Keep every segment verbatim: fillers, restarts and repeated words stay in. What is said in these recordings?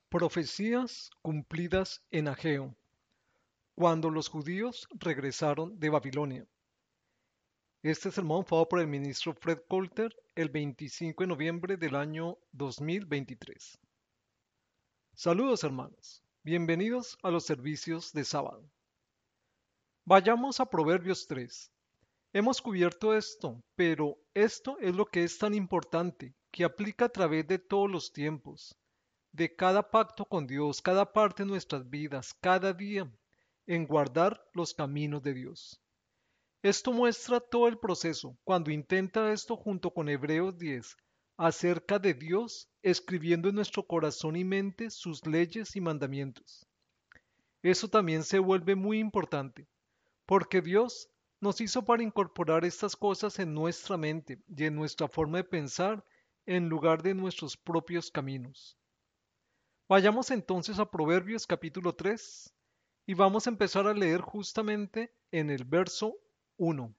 Profecías cumplidas en Ageo, cuando los judíos regresaron de Babilonia. Este sermón fue dado por el ministro Fred Coulter el veinticinco de noviembre del año dos mil veintitrés. Saludos hermanos, bienvenidos a los servicios de sábado. Vayamos a Proverbios tres. Hemos cubierto esto, pero esto es lo que es tan importante, que aplica a través de todos los tiempos, de cada pacto con Dios, cada parte de nuestras vidas, cada día, en guardar los caminos de Dios. Esto muestra todo el proceso, cuando intenta esto junto con Hebreos diez, acerca de Dios, escribiendo en nuestro corazón y mente sus leyes y mandamientos. Eso también se vuelve muy importante, porque Dios nos hizo para incorporar estas cosas en nuestra mente y en nuestra forma de pensar en lugar de nuestros propios caminos. Vayamos entonces a Proverbios capítulo tres y vamos a empezar a leer justamente en el verso uno.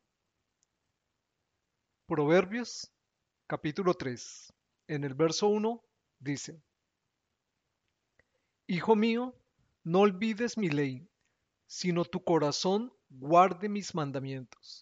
Proverbios capítulo tres. En el verso uno dice: Hijo mío, no olvides mi ley, sino tu corazón guarde mis mandamientos.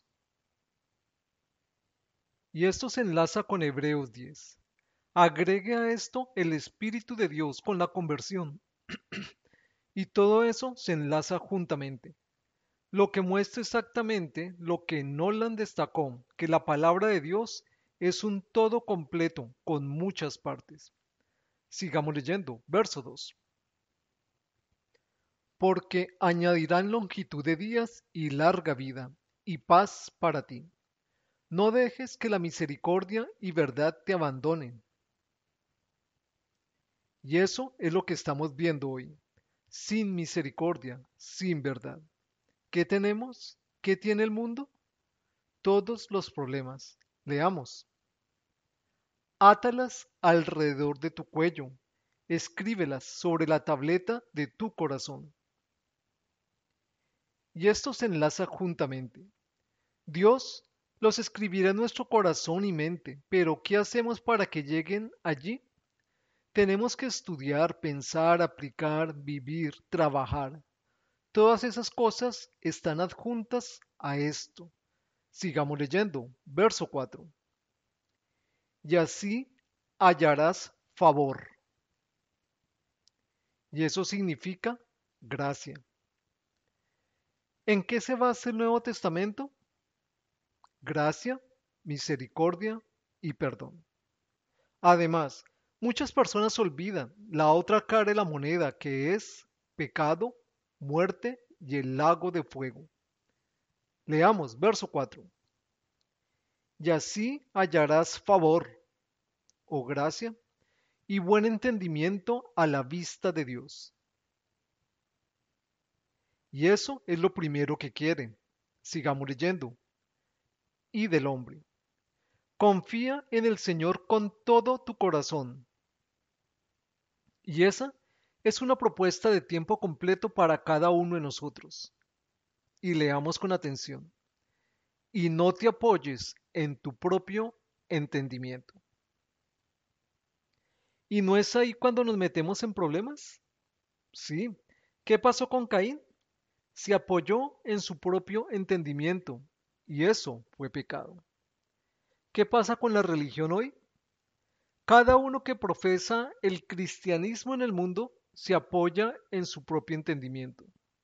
Y esto se enlaza con Hebreos diez. Agregue a esto el Espíritu de Dios con la conversión. Y todo eso se enlaza juntamente. Lo que muestra exactamente lo que Nolan destacó, que la palabra de Dios es un todo completo con muchas partes. Sigamos leyendo, verso dos. Porque añadirán longitud de días y larga vida, y paz para ti. No dejes que la misericordia y verdad te abandonen. Y eso es lo que estamos viendo hoy. Sin misericordia, sin verdad. ¿Qué tenemos? ¿Qué tiene el mundo? Todos los problemas. Leamos. Átalas alrededor de tu cuello, escríbelas sobre la tableta de tu corazón. Y esto se enlaza juntamente. Dios los escribirá en nuestro corazón y mente, pero ¿qué hacemos para que lleguen allí? Tenemos que estudiar, pensar, aplicar, vivir, trabajar. Todas esas cosas están adjuntas a esto. Sigamos leyendo, verso cuatro. Y así hallarás favor. Y eso significa gracia. ¿En qué se basa el Nuevo Testamento? Gracia, misericordia y perdón. Además, muchas personas olvidan la otra cara de la moneda, que es pecado, muerte y el lago de fuego. Leamos verso cuatro. Y así hallarás favor o gracia y buen entendimiento a la vista de Dios. Y eso es lo primero que quiere. Sigamos leyendo. Y del hombre. Confía en el Señor con todo tu corazón. Y esa es una propuesta de tiempo completo para cada uno de nosotros. Y leamos con atención. Y no te apoyes en tu propio entendimiento. ¿Y no es ahí cuando nos metemos en problemas? Sí. ¿Qué pasó con Caín? Se apoyó en su propio entendimiento y eso fue pecado. ¿Qué pasa con la religión hoy? Cada uno que profesa el cristianismo en el mundo se apoya en su propio entendimiento.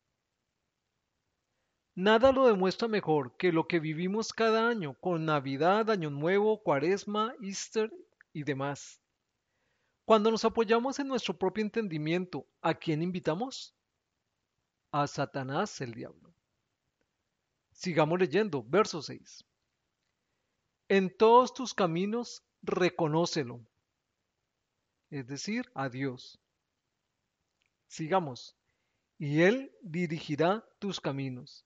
Nada lo demuestra mejor que lo que vivimos cada año con Navidad, Año Nuevo, Cuaresma, Easter y demás. Cuando nos apoyamos en nuestro propio entendimiento, ¿a quién invitamos? A Satanás el diablo. Sigamos leyendo, verso seis. En todos tus caminos reconócelo, es decir, a Dios. Sigamos. Y Él dirigirá tus caminos.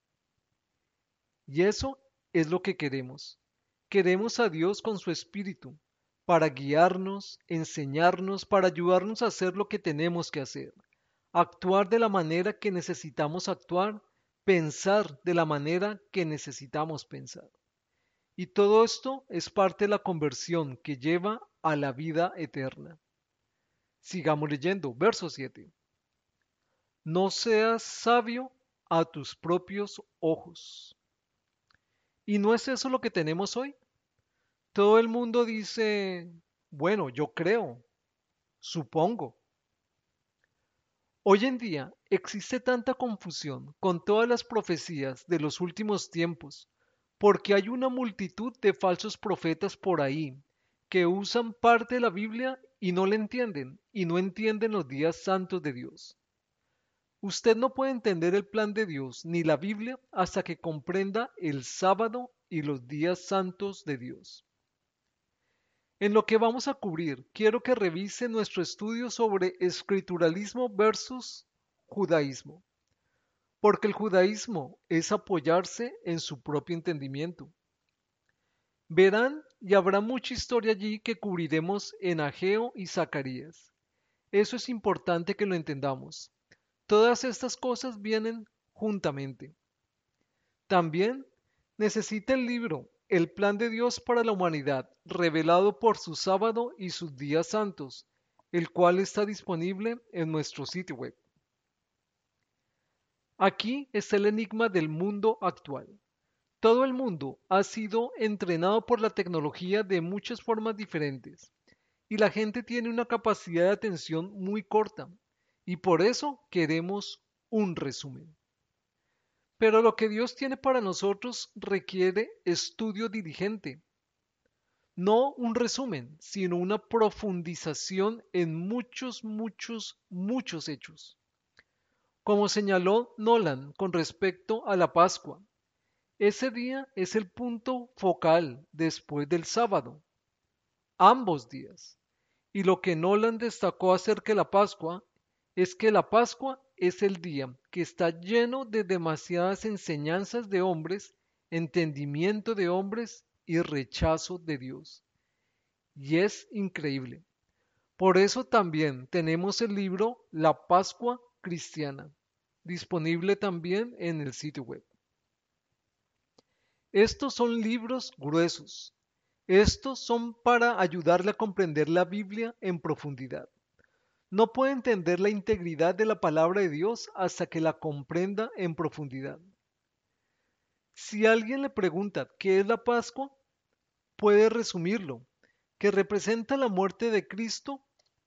Y eso es lo que queremos. Queremos a Dios con su Espíritu, para guiarnos, enseñarnos, para ayudarnos a hacer lo que tenemos que hacer, actuar de la manera que necesitamos actuar, pensar de la manera que necesitamos pensar. Y todo esto es parte de la conversión que lleva a la vida eterna. Sigamos leyendo, verso siete. No seas sabio a tus propios ojos. ¿Y no es eso lo que tenemos hoy? Todo el mundo dice, bueno, yo creo, supongo. Hoy en día existe tanta confusión con todas las profecías de los últimos tiempos, porque hay una multitud de falsos profetas por ahí que usan parte de la Biblia y no la entienden, y no entienden los días santos de Dios. Usted no puede entender el plan de Dios ni la Biblia hasta que comprenda el sábado y los días santos de Dios. En lo que vamos a cubrir, quiero que revise nuestro estudio sobre escrituralismo versus judaísmo, porque el judaísmo es apoyarse en su propio entendimiento. Verán y habrá mucha historia allí que cubriremos en Ageo y Zacarías. Eso es importante que lo entendamos. Todas estas cosas vienen juntamente. También necesita el libro El plan de Dios para la humanidad, revelado por su sábado y sus días santos, el cual está disponible en nuestro sitio web. Aquí está el enigma del mundo actual. Todo el mundo ha sido entrenado por la tecnología de muchas formas diferentes y la gente tiene una capacidad de atención muy corta y por eso queremos un resumen. Pero lo que Dios tiene para nosotros requiere estudio diligente, no un resumen, sino una profundización en muchos, muchos, muchos hechos. Como señaló Nolan con respecto a la Pascua, ese día es el punto focal después del sábado, ambos días. Y lo que Nolan destacó acerca de la Pascua es que la Pascua es el día que está lleno de demasiadas enseñanzas de hombres, entendimiento de hombres y rechazo de Dios. Y es increíble. Por eso también tenemos el libro La Pascua Cristiana, disponible también en el sitio web. Estos son libros gruesos. Estos son para ayudarle a comprender la Biblia en profundidad. No puede entender la integridad de la palabra de Dios hasta que la comprenda en profundidad. Si alguien le pregunta qué es la Pascua, puede resumirlo, que representa la muerte de Cristo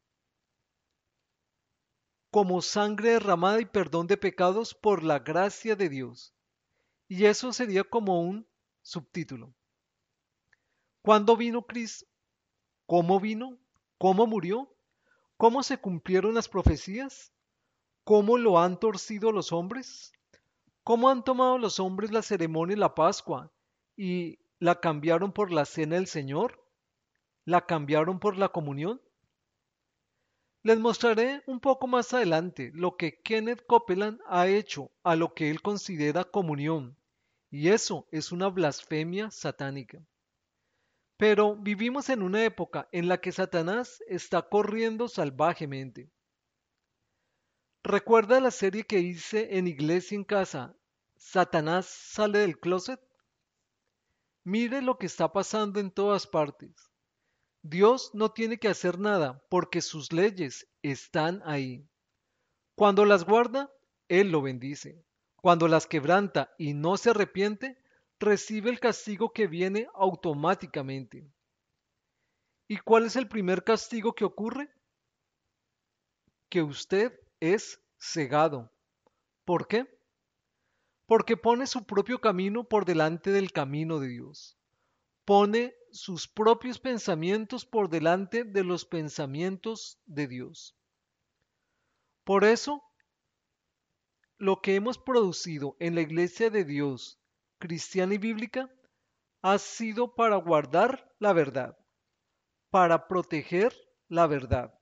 como sangre derramada y perdón de pecados por la gracia de Dios. Y eso sería como un subtítulo. ¿Cuándo vino Cristo? ¿Cómo vino? ¿Cómo murió? ¿Cómo se cumplieron las profecías? ¿Cómo lo han torcido los hombres? ¿Cómo han tomado los hombres la ceremonia de la Pascua y la cambiaron por la cena del Señor? ¿La cambiaron por la comunión? Les mostraré un poco más adelante lo que Kenneth Copeland ha hecho a lo que él considera comunión, y eso es una blasfemia satánica. Pero vivimos en una época en la que Satanás está corriendo salvajemente. ¿Recuerda la serie que hice en Iglesia en Casa? ¿Satanás sale del closet? Mire lo que está pasando en todas partes. Dios no tiene que hacer nada porque sus leyes están ahí. Cuando las guarda, Él lo bendice. Cuando las quebranta y no se arrepiente, recibe el castigo que viene automáticamente. ¿Y cuál es el primer castigo que ocurre? Que usted es cegado. ¿Por qué? Porque pone su propio camino por delante del camino de Dios. Pone sus propios pensamientos por delante de los pensamientos de Dios. Por eso, lo que hemos producido en la Iglesia de Dios, cristiana y bíblica, ha sido para guardar la verdad, para proteger la verdad,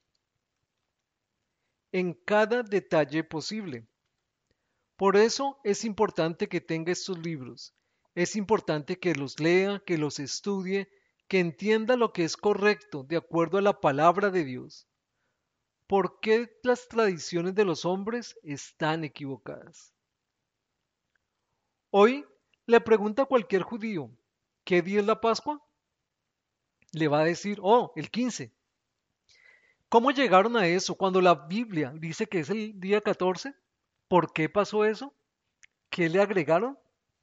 en cada detalle posible. Por eso es importante que tenga estos libros. Es importante que los lea, que los estudie, que entienda lo que es correcto de acuerdo a la palabra de Dios. ¿Por qué las tradiciones de los hombres están equivocadas? Hoy le pregunta a cualquier judío, ¿qué día es la Pascua? Le va a decir, oh, el quince. ¿Cómo llegaron a eso cuando la Biblia dice que es el día catorce? ¿Por qué pasó eso? ¿Qué le agregaron?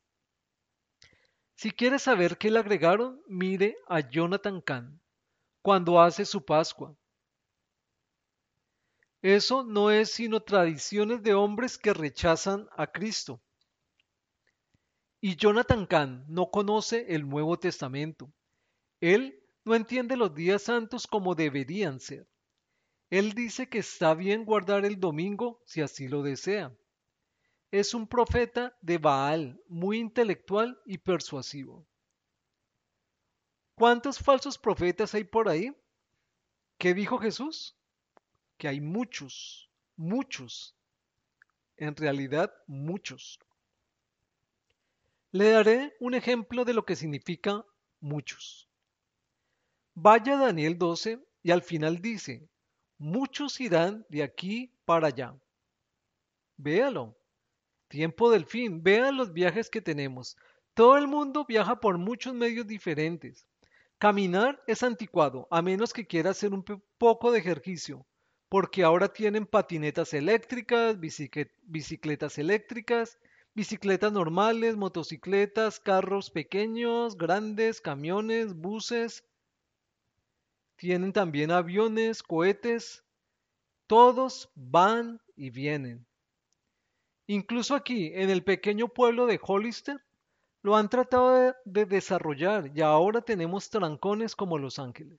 Si quiere saber qué le agregaron, mire a Jonathan Kahn cuando hace su Pascua. Eso no es sino tradiciones de hombres que rechazan a Cristo. Y Jonathan Kahn no conoce el Nuevo Testamento. Él no entiende los días santos como deberían ser. Él dice que está bien guardar el domingo si así lo desea. Es un profeta de Baal, muy intelectual y persuasivo. ¿Cuántos falsos profetas hay por ahí? ¿Qué dijo Jesús? Que hay muchos, muchos, en realidad muchos. Le daré un ejemplo de lo que significa muchos. Vaya a Daniel doce y al final dice, muchos irán de aquí para allá. Véalo. Tiempo del fin. Vea los viajes que tenemos. Todo el mundo viaja por muchos medios diferentes. Caminar es anticuado, a menos que quiera hacer un pe- poco de ejercicio, porque ahora tienen patinetas eléctricas, biciclet- bicicletas eléctricas, bicicletas normales, motocicletas, carros pequeños, grandes, camiones, buses. Tienen también aviones, cohetes. Todos van y vienen. Incluso aquí, en el pequeño pueblo de Hollister, lo han tratado de, de desarrollar y ahora tenemos trancones como Los Ángeles.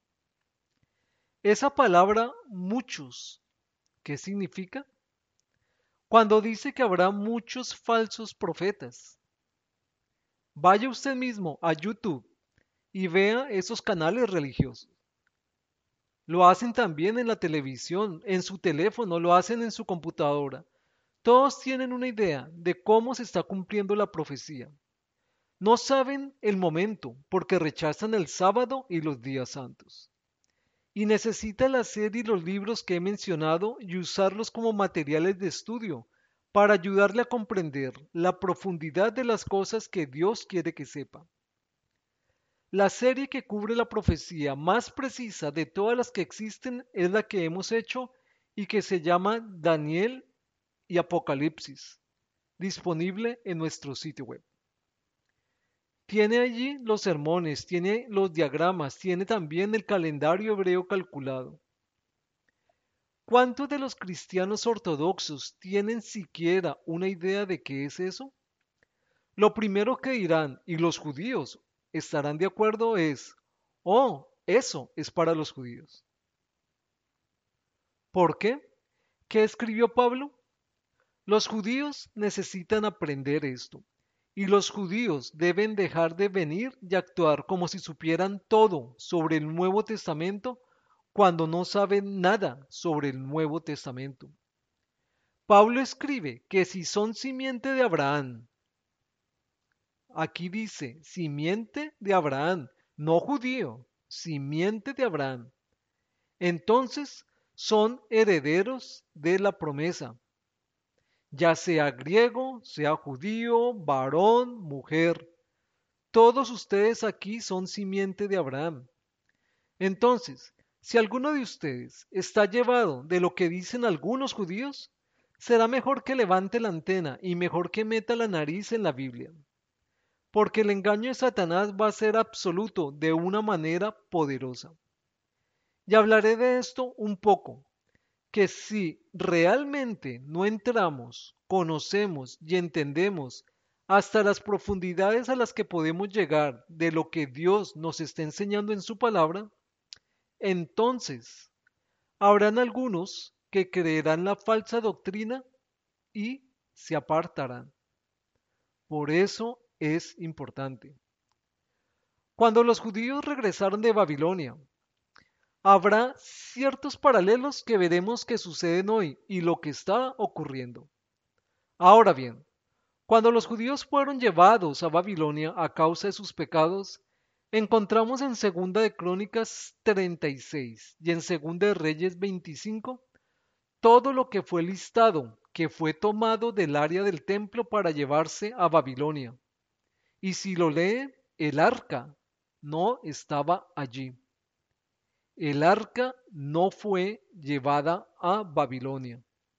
Esa palabra muchos, ¿qué significa? Cuando dice que habrá muchos falsos profetas. Vaya usted mismo a YouTube y vea esos canales religiosos. Lo hacen también en la televisión, en su teléfono, lo hacen en su computadora. Todos tienen una idea de cómo se está cumpliendo la profecía. No saben el momento porque rechazan el sábado y los días santos. Y necesita la serie y los libros que he mencionado y usarlos como materiales de estudio para ayudarle a comprender la profundidad de las cosas que Dios quiere que sepa. La serie que cubre la profecía más precisa de todas las que existen es la que hemos hecho y que se llama Daniel y Apocalipsis, disponible en nuestro sitio web. Tiene allí los sermones, tiene los diagramas, tiene también el calendario hebreo calculado. ¿Cuántos de los cristianos ortodoxos tienen siquiera una idea de qué es eso? Lo primero que dirán, y los judíos estarán de acuerdo, es, oh, eso es para los judíos. ¿Por qué? ¿Qué escribió Pablo? Los judíos necesitan aprender esto, y los judíos deben dejar de venir y actuar como si supieran todo sobre el Nuevo Testamento cuando no saben nada sobre el Nuevo Testamento. Pablo escribe que si son simiente de Abraham, aquí dice simiente de Abraham, no judío, simiente de Abraham, entonces son herederos de la promesa, ya sea griego, sea judío, varón, mujer. Todos ustedes aquí son simiente de Abraham. Entonces, si alguno de ustedes está llevado de lo que dicen algunos judíos, será mejor que levante la antena y mejor que meta la nariz en la Biblia, porque el engaño de Satanás va a ser absoluto de una manera poderosa. Y hablaré de esto un poco, que si realmente no entramos, conocemos y entendemos hasta las profundidades a las que podemos llegar de lo que Dios nos está enseñando en su palabra, entonces habrán algunos que creerán la falsa doctrina y se apartarán. Por eso es importante. Cuando los judíos regresaron de Babilonia, habrá ciertos paralelos que veremos que suceden hoy y lo que está ocurriendo. Ahora bien, cuando los judíos fueron llevados a Babilonia a causa de sus pecados, encontramos en Segunda de Crónicas treinta y seis y en Segunda de Reyes veinticinco todo lo que fue listado, que fue tomado del área del templo para llevarse a Babilonia. Y si lo lee, el arca no estaba allí. El arca no fue llevada a Babilonia.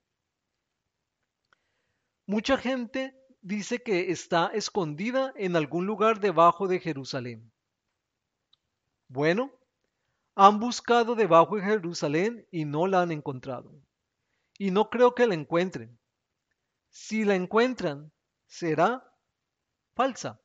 Mucha gente dice que está escondida en algún lugar debajo de Jerusalén. Bueno, han buscado debajo de Jerusalén y no la han encontrado. Y no creo que la encuentren. Si la encuentran, será falsa.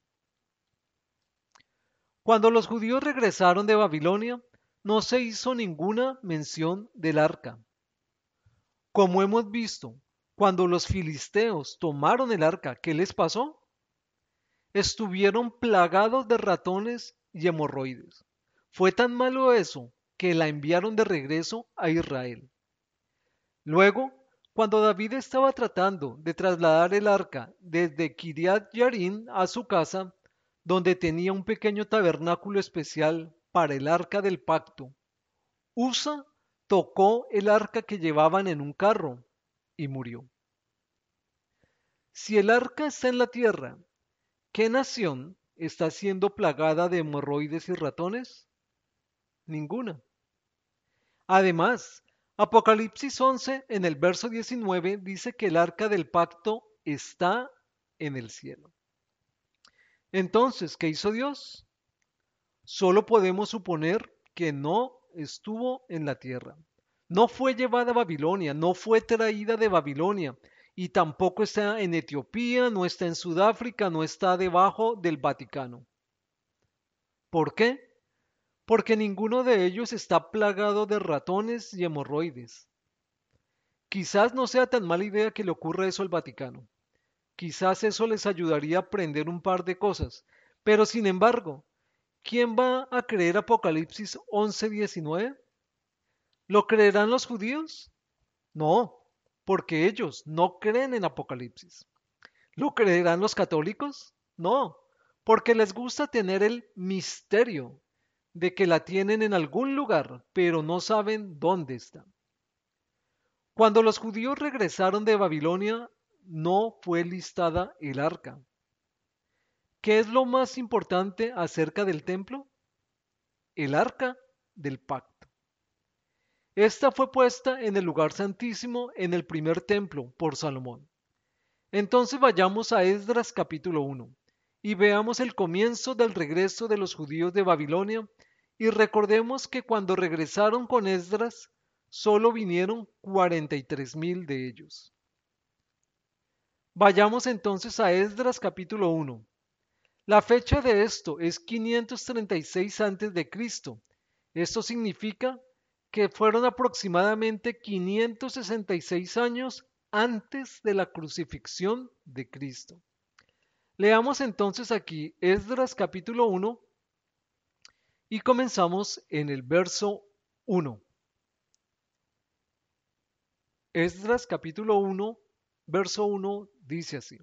Cuando los judíos regresaron de Babilonia, no se hizo ninguna mención del arca. Como hemos visto, cuando los filisteos tomaron el arca, ¿qué les pasó? Estuvieron plagados de ratones y hemorroides. Fue tan malo eso que la enviaron de regreso a Israel. Luego, cuando David estaba tratando de trasladar el arca desde Kiriat Yarim a su casa, donde tenía un pequeño tabernáculo especial para el arca del pacto, Usa tocó el arca que llevaban en un carro y murió. Si el arca está en la tierra, ¿qué nación está siendo plagada de hemorroides y ratones? Ninguna. Además, Apocalipsis once en el verso diecinueve dice que el arca del pacto está en el cielo. Entonces, ¿qué hizo Dios? Solo podemos suponer que no estuvo en la tierra. No fue llevada a Babilonia, no fue traída de Babilonia y tampoco está en Etiopía, no está en Sudáfrica, no está debajo del Vaticano. ¿Por qué? Porque ninguno de ellos está plagado de ratones y hemorroides. Quizás no sea tan mala idea que le ocurra eso al Vaticano. Quizás eso les ayudaría a aprender un par de cosas. Pero sin embargo, ¿quién va a creer Apocalipsis once diecinueve? ¿Lo creerán los judíos? No, porque ellos no creen en Apocalipsis. ¿Lo creerán los católicos? No, porque les gusta tener el misterio de que la tienen en algún lugar, pero no saben dónde está. Cuando los judíos regresaron de Babilonia, no fue listada el arca. ¿Qué es lo más importante acerca del templo? El arca del pacto. Esta fue puesta en el lugar santísimo en el primer templo por Salomón. Entonces vayamos a Esdras capítulo uno y veamos el comienzo del regreso de los judíos de Babilonia y recordemos que cuando regresaron con Esdras solo vinieron cuarenta y tres mil de ellos. Vayamos entonces a Esdras capítulo uno. La fecha de esto es quinientos treinta y seis antes de Cristo. Esto significa que fueron aproximadamente quinientos sesenta y seis años antes de la crucifixión de Cristo. Leamos entonces aquí Esdras capítulo uno y comenzamos en el verso uno. Esdras capítulo uno, verso uno dice así.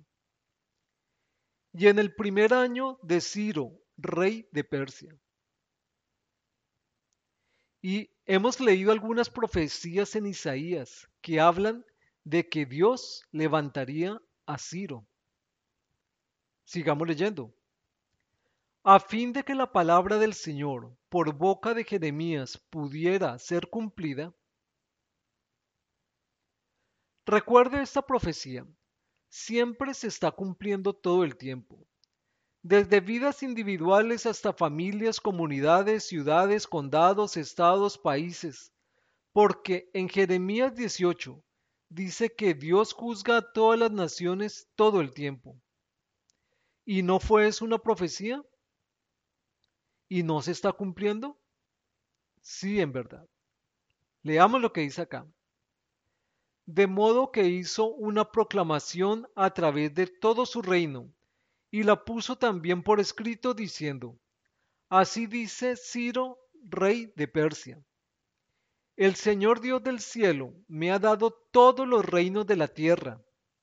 Y en el primer año de Ciro, rey de Persia. Y hemos leído algunas profecías en Isaías que hablan de que Dios levantaría a Ciro. Sigamos leyendo. A fin de que la palabra del Señor por boca de Jeremías pudiera ser cumplida. Recuerde esta profecía. Siempre se está cumpliendo todo el tiempo. Desde vidas individuales hasta familias, comunidades, ciudades, condados, estados, países. Porque en Jeremías dieciocho dice que Dios juzga a todas las naciones todo el tiempo. ¿Y no fue eso una profecía? ¿Y no se está cumpliendo? Sí, en verdad. Leamos lo que dice acá. De modo que hizo una proclamación a través de todo su reino, y la puso también por escrito diciendo, así dice Ciro, rey de Persia. El Señor Dios del cielo me ha dado todos los reinos de la tierra.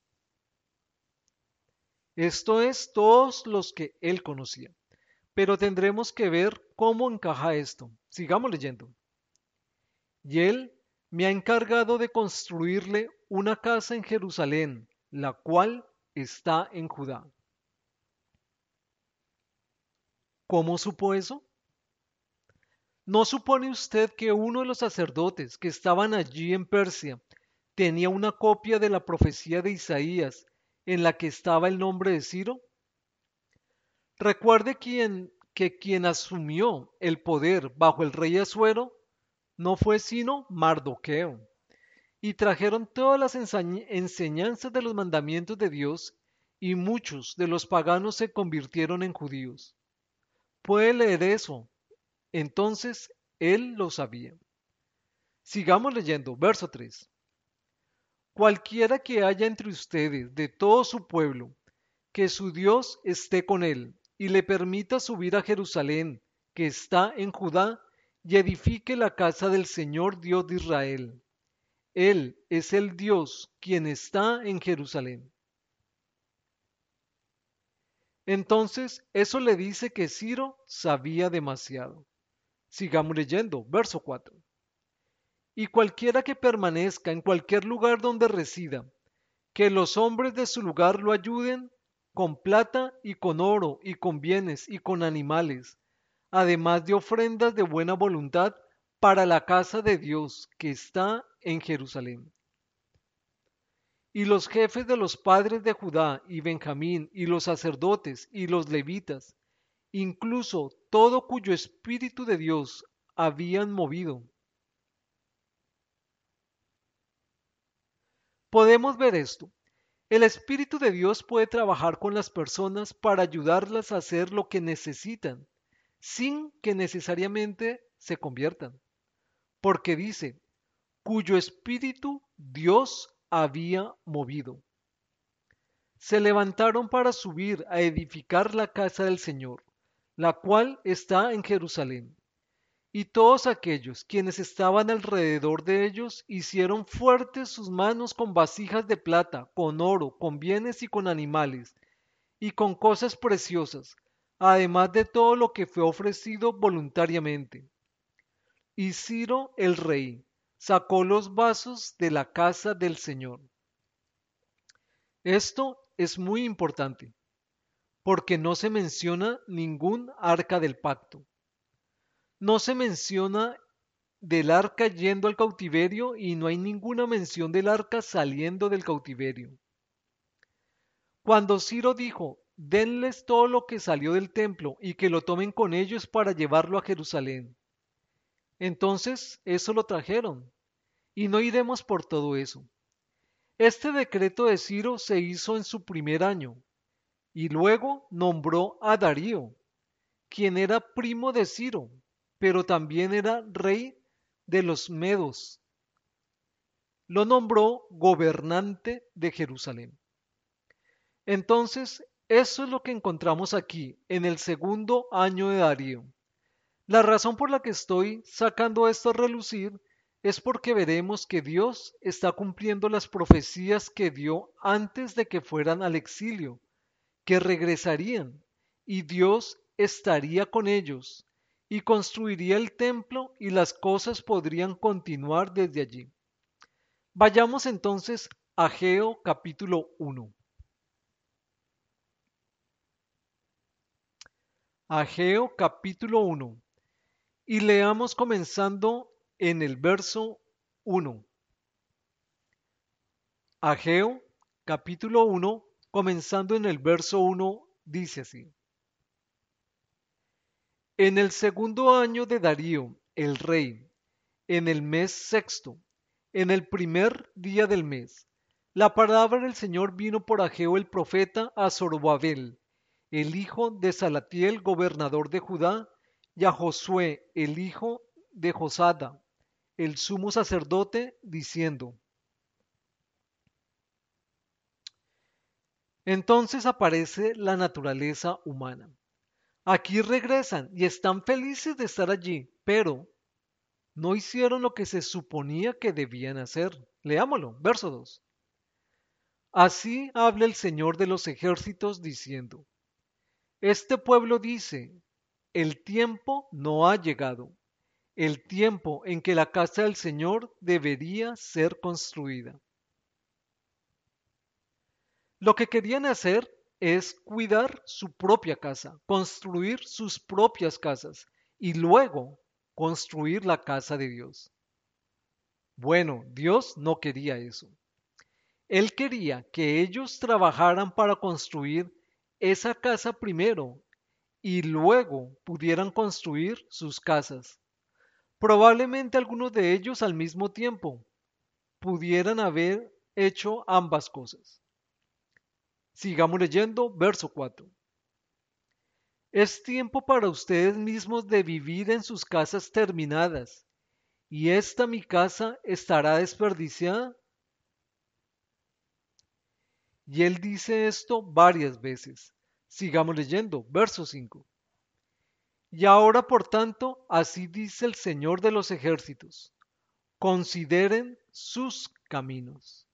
Esto es, todos los que él conocía. Pero tendremos que ver cómo encaja esto. Sigamos leyendo. Y él me ha encargado de construirle una casa en Jerusalén, la cual está en Judá. ¿Cómo supo eso? ¿No supone usted que uno de los sacerdotes que estaban allí en Persia tenía una copia de la profecía de Isaías en la que estaba el nombre de Ciro? Recuerde quien, que quien asumió el poder bajo el rey Asuero no fue sino Mardoqueo, y trajeron todas las ensañ- enseñanzas de los mandamientos de Dios, y muchos de los paganos se convirtieron en judíos. ¿Puede leer eso? Entonces él lo sabía. Sigamos leyendo, verso tres. Cualquiera que haya entre ustedes de todo su pueblo, que su Dios esté con él, y le permita subir a Jerusalén, que está en Judá, y edifique la casa del Señor Dios de Israel. Él es el Dios quien está en Jerusalén. Entonces, eso le dice que Ciro sabía demasiado. Sigamos leyendo, verso cuatro. Y cualquiera que permanezca en cualquier lugar donde resida, que los hombres de su lugar lo ayuden con plata y con oro y con bienes y con animales, además de ofrendas de buena voluntad para la casa de Dios que está en Jerusalén. Y los jefes de los padres de Judá y Benjamín y los sacerdotes y los levitas, incluso todo cuyo espíritu de Dios habían movido. Podemos ver esto. El Espíritu de Dios puede trabajar con las personas para ayudarlas a hacer lo que necesitan, sin que necesariamente se conviertan. Porque dice, cuyo espíritu Dios había movido. Se levantaron para subir a edificar la casa del Señor, la cual está en Jerusalén. Y todos aquellos quienes estaban alrededor de ellos hicieron fuertes sus manos con vasijas de plata, con oro, con bienes y con animales, y con cosas preciosas, además de todo lo que fue ofrecido voluntariamente. Y Ciro el rey sacó los vasos de la casa del Señor. Esto es muy importante, porque no se menciona ningún arca del pacto. No se menciona del arca yendo al cautiverio y no hay ninguna mención del arca saliendo del cautiverio. Cuando Ciro dijo, denles todo lo que salió del templo y que lo tomen con ellos para llevarlo a Jerusalén. Entonces eso lo trajeron, y no iremos por todo eso. Este decreto de Ciro se hizo en su primer año, y luego nombró a Darío, quien era primo de Ciro, pero también era rey de los Medos. Lo nombró gobernante de Jerusalén. Entonces, eso es lo que encontramos aquí, en el segundo año de Darío. La razón por la que estoy sacando esto a relucir es porque veremos que Dios está cumpliendo las profecías que dio antes de que fueran al exilio, que regresarían, y Dios estaría con ellos, y construiría el templo y las cosas podrían continuar desde allí. Vayamos entonces a Ageo capítulo uno. Ageo capítulo uno. Y leamos comenzando en el verso uno. Ageo capítulo uno, comenzando en el verso uno, dice así. En el segundo año de Darío, el rey, en el mes sexto, en el primer día del mes, la palabra del Señor vino por Ageo el profeta a Zorobabel, el hijo de Salatiel, gobernador de Judá, y a Josué, el hijo de Josada, el sumo sacerdote, diciendo: Entonces aparece la naturaleza humana. Aquí regresan y están felices de estar allí, pero no hicieron lo que se suponía que debían hacer. Leámoslo, verso dos. Así habla el Señor de los ejércitos diciendo: Este pueblo dice, el tiempo no ha llegado, el tiempo en que la casa del Señor debería ser construida. Lo que querían hacer es cuidar su propia casa, construir sus propias casas y luego construir la casa de Dios. Bueno, Dios no quería eso. Él quería que ellos trabajaran para construir esa casa primero y luego pudieran construir sus casas. Probablemente algunos de ellos al mismo tiempo pudieran haber hecho ambas cosas. Sigamos leyendo, verso cuatro. Es tiempo para ustedes mismos de vivir en sus casas terminadas, y esta mi casa estará desperdiciada. Y él dice esto varias veces. Sigamos leyendo, verso cinco. Y ahora, por tanto, así dice el Señor de los ejércitos, consideren sus caminos,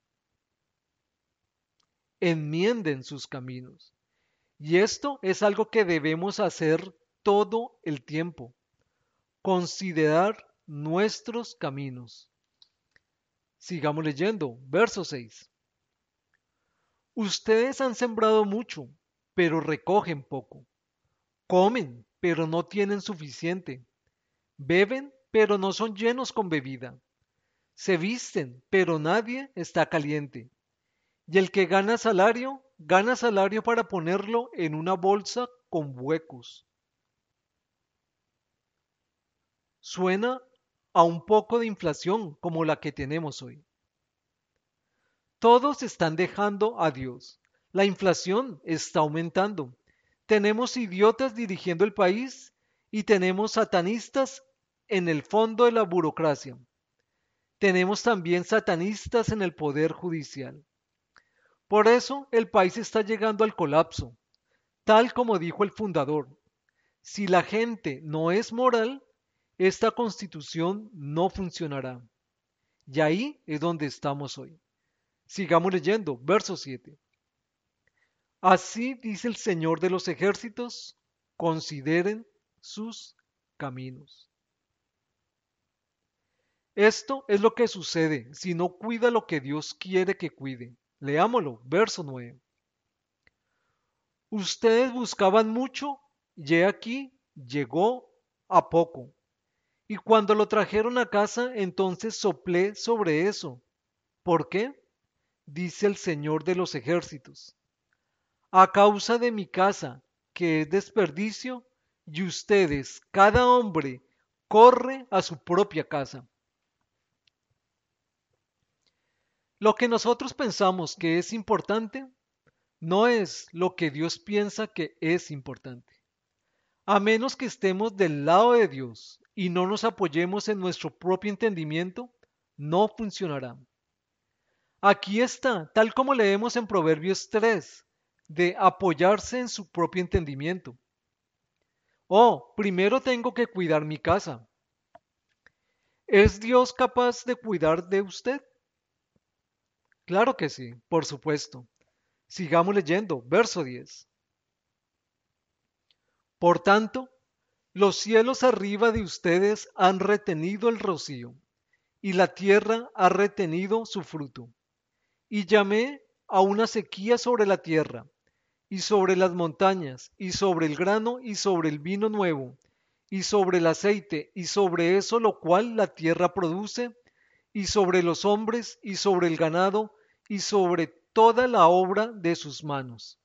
enmienden sus caminos. Y esto es algo que debemos hacer todo el tiempo, considerar nuestros caminos. Sigamos leyendo, verso seis. Ustedes han sembrado mucho, pero recogen poco. Comen, pero no tienen suficiente. Beben, pero no son llenos con bebida. Se visten, pero nadie está caliente. Y el que gana salario, gana salario para ponerlo en una bolsa con huecos. Suena a un poco de inflación como la que tenemos hoy. Todos están dejando a Dios. La inflación está aumentando. Tenemos idiotas dirigiendo el país y tenemos satanistas en el fondo de la burocracia. Tenemos también satanistas en el poder judicial. Por eso el país está llegando al colapso, tal como dijo el fundador. Si la gente no es moral, esta constitución no funcionará. Y ahí es donde estamos hoy. Sigamos leyendo, verso siete. Así dice el Señor de los ejércitos, consideren sus caminos. Esto es lo que sucede si no cuida lo que Dios quiere que cuide. Leámoslo, verso nueve. Ustedes buscaban mucho, y he aquí llegó a poco. Y cuando lo trajeron a casa, entonces soplé sobre eso. ¿Por qué? Dice el Señor de los ejércitos. A causa de mi casa, que es desperdicio, y ustedes, cada hombre, corre a su propia casa. Lo que nosotros pensamos que es importante, no es lo que Dios piensa que es importante. A menos que estemos del lado de Dios y no nos apoyemos en nuestro propio entendimiento, no funcionará. Aquí está, tal como leemos en Proverbios tres, de apoyarse en su propio entendimiento. Oh, primero tengo que cuidar mi casa. ¿Es Dios capaz de cuidar de usted? Claro que sí, por supuesto. Sigamos leyendo, verso diez. Por tanto, los cielos arriba de ustedes han retenido el rocío, y la tierra ha retenido su fruto. Y llamé a una sequía sobre la tierra, y sobre las montañas, y sobre el grano, y sobre el vino nuevo, y sobre el aceite, y sobre eso lo cual la tierra produce, y sobre los hombres, y sobre el ganado, y sobre toda la obra de sus manos.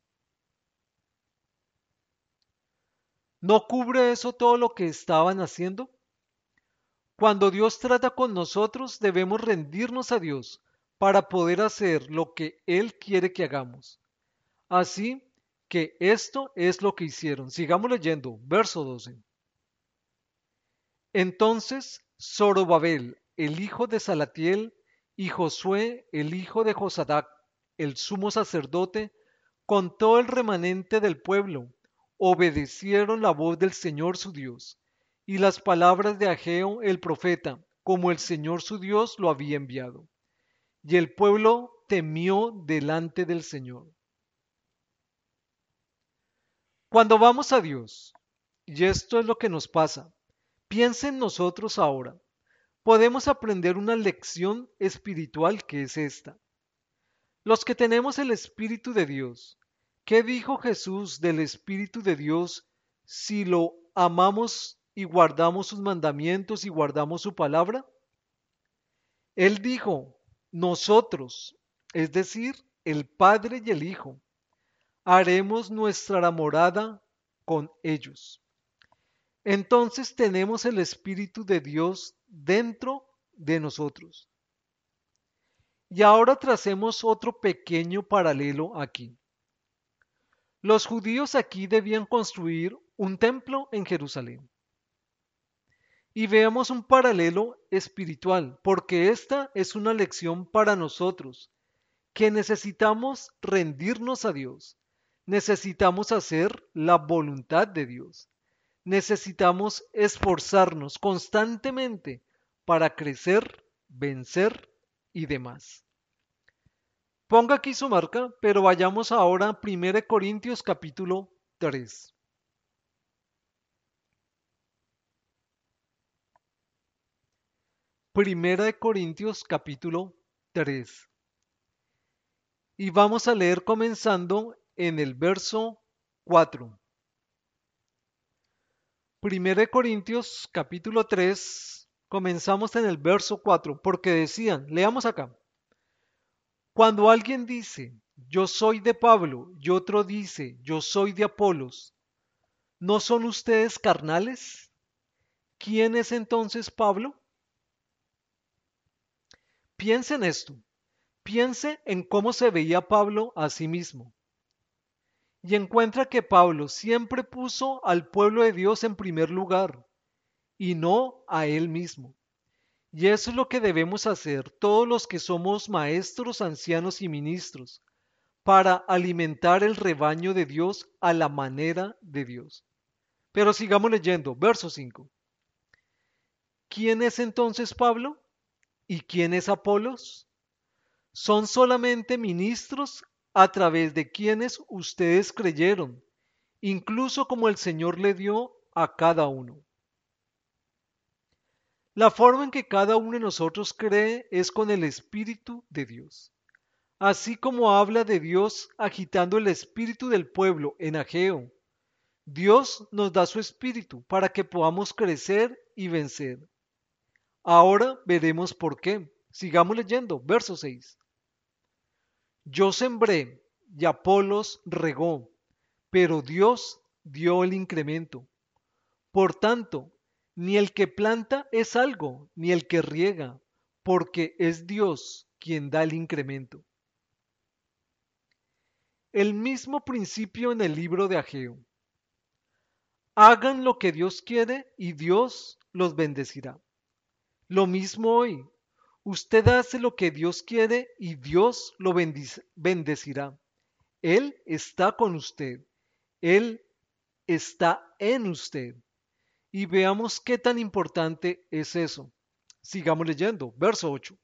¿No cubre eso todo lo que estaban haciendo? Cuando Dios trata con nosotros, debemos rendirnos a Dios para poder hacer lo que Él quiere que hagamos. Así que esto es lo que hicieron. Sigamos leyendo, verso doce. Entonces Zorobabel, el hijo de Salatiel, y Josué, el hijo de Josadac, el sumo sacerdote, con todo el remanente del pueblo, obedecieron la voz del Señor su Dios, y las palabras de Ageo el profeta, como el Señor su Dios lo había enviado. Y el pueblo temió delante del Señor. Cuando vamos a Dios, y esto es lo que nos pasa, piensa en nosotros ahora. Podemos aprender una lección espiritual que es esta. Los que tenemos el Espíritu de Dios, ¿qué dijo Jesús del Espíritu de Dios si lo amamos y guardamos sus mandamientos y guardamos su palabra? Él dijo, nosotros, es decir, el Padre y el Hijo, haremos nuestra morada con ellos. Entonces tenemos el Espíritu de Dios dentro de nosotros. Y ahora tracemos otro pequeño paralelo aquí. Los judíos aquí debían construir un templo en Jerusalén. Y veamos un paralelo espiritual, porque esta es una lección para nosotros, que necesitamos rendirnos a Dios, necesitamos hacer la voluntad de Dios, necesitamos esforzarnos constantemente para crecer, vencer y demás. Ponga aquí su marca, pero vayamos ahora a primera de Corintios capítulo tres. Primera de Corintios capítulo tres. Y vamos a leer comenzando en el verso cuatro. Primera de Corintios capítulo tres, comenzamos en el verso cuatro, porque decían, leamos acá, cuando alguien dice, yo soy de Pablo, y otro dice, yo soy de Apolos, ¿no son ustedes carnales? ¿Quién es entonces Pablo? Piense en esto, piense en cómo se veía Pablo a sí mismo. Y encuentra que Pablo siempre puso al pueblo de Dios en primer lugar y no a él mismo. Y eso es lo que debemos hacer todos los que somos maestros, ancianos y ministros, para alimentar el rebaño de Dios a la manera de Dios. Pero sigamos leyendo, verso cinco. ¿Quién es entonces Pablo? ¿Y quién es Apolos? Son solamente ministros a través de quienes ustedes creyeron, incluso como el Señor le dio a cada uno. La forma en que cada uno de nosotros cree es con el Espíritu de Dios. Así como habla de Dios agitando el espíritu del pueblo en Ageo, Dios nos da su espíritu para que podamos crecer y vencer. Ahora veremos por qué. Sigamos leyendo, verso seis. Yo sembré y Apolos regó, pero Dios dio el incremento. Por tanto, ni el que planta es algo, ni el que riega, porque es Dios quien da el incremento. El mismo principio en el libro de Ageo. Hagan lo que Dios quiere y Dios los bendecirá. Lo mismo hoy. Usted hace lo que Dios quiere y Dios lo bendecirá. Él está con usted. Él está en usted. Y veamos qué tan importante es eso. Sigamos leyendo. Verso ocho.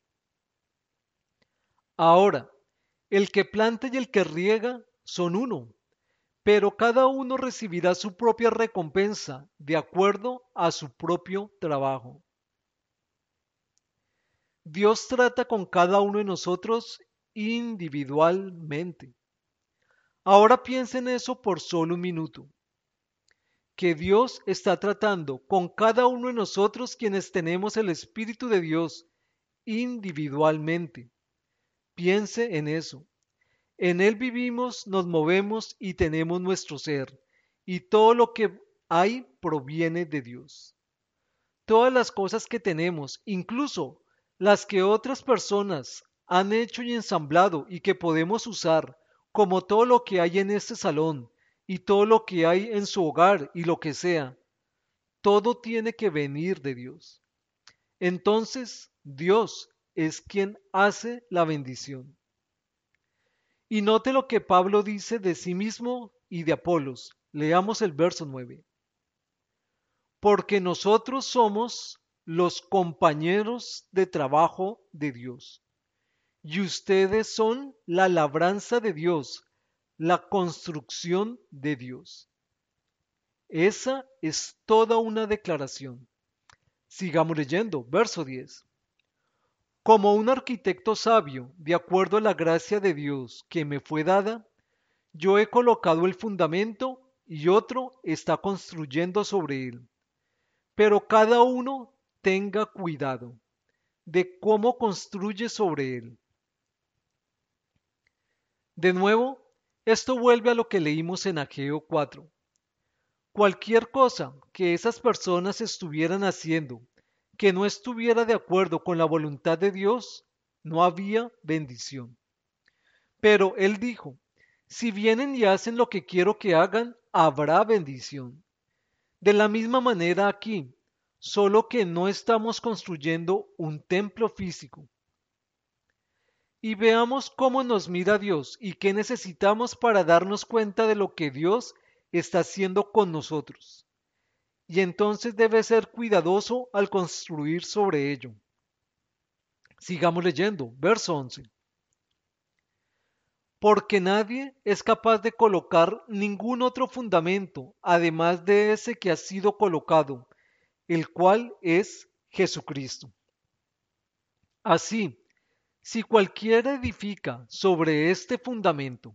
Ahora, el que planta y el que riega son uno, pero cada uno recibirá su propia recompensa de acuerdo a su propio trabajo. Dios trata con cada uno de nosotros individualmente. Ahora piensa en eso por solo un minuto, que Dios está tratando con cada uno de nosotros quienes tenemos el Espíritu de Dios individualmente. Piense en eso. En Él vivimos, nos movemos y tenemos nuestro ser, y todo lo que hay proviene de Dios. Todas las cosas que tenemos, incluso las que otras personas han hecho y ensamblado y que podemos usar, como todo lo que hay en este salón y todo lo que hay en su hogar y lo que sea, todo tiene que venir de Dios. Entonces, Dios es quien hace la bendición. Y note lo que Pablo dice de sí mismo y de Apolos. Leamos el verso nueve. Porque nosotros somos los compañeros de trabajo de Dios, y ustedes son la labranza de Dios, la construcción de Dios. Esa es toda una declaración. Sigamos leyendo, verso diez. Como un arquitecto sabio, de acuerdo a la gracia de Dios que me fue dada, yo he colocado el fundamento y otro está construyendo sobre él. pero cada uno tenga cuidado de cómo construye sobre él. De nuevo, esto vuelve a lo que leímos en Ageo cuatro. Cualquier cosa que esas personas estuvieran haciendo que no estuviera de acuerdo con la voluntad de Dios, no había bendición. Pero él dijo, si vienen y hacen lo que quiero que hagan, habrá bendición. De la misma manera aquí, solo que no estamos construyendo un templo físico. Y veamos cómo nos mira Dios y qué necesitamos para darnos cuenta de lo que Dios está haciendo con nosotros. Y entonces debe ser cuidadoso al construir sobre ello. Sigamos leyendo, verso once. Porque nadie es capaz de colocar ningún otro fundamento, además de ese que ha sido colocado, el cual es Jesucristo. Así, si cualquiera edifica sobre este fundamento,